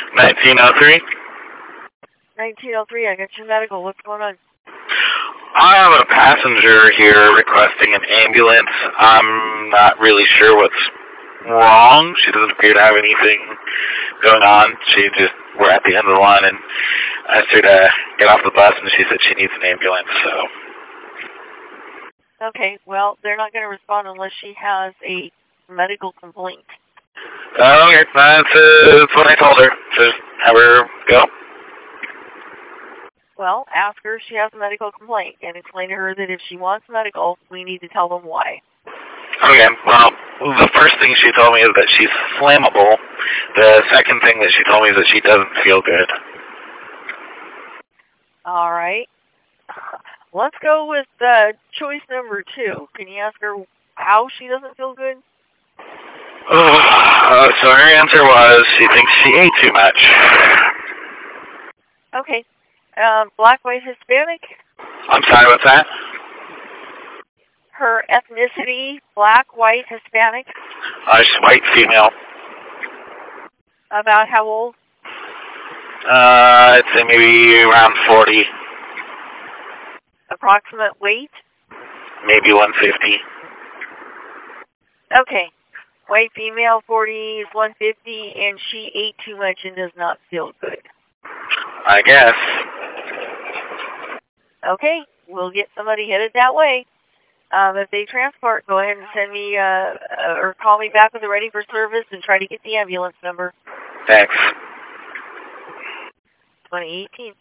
1903? 1903, I got your medical. What's going on? I have a passenger here requesting an ambulance. I'm not really sure what's wrong. She doesn't appear to have anything going on. We're at the end of the line and I asked her to get off the bus and she said she needs an ambulance, so. Okay, well, they're not going to respond unless she has a medical complaint. Okay, that's what I told her. Just have her go. Well, ask her if she has a medical complaint and explain to her that if she wants medical, we need to tell them why. Okay, well, the first thing she told me is that she's flammable. The second thing that she told me is that she doesn't feel good. All right. Let's go with choice number 2. Can you ask her how she doesn't feel good? So her answer was she thinks she ate too much. Okay. Black, white, Hispanic? I'm sorry, what's that? Her ethnicity, black, white, Hispanic? She's white, female. About how old? I'd say maybe around 40. Approximate weight? Maybe 150. Okay. White female, 40 is 150, and she ate too much and does not feel good. I guess. Okay, we'll get somebody headed that way. If they transport, go ahead and send me or call me back with a ready for service and try to get the ambulance number. Thanks. 2018.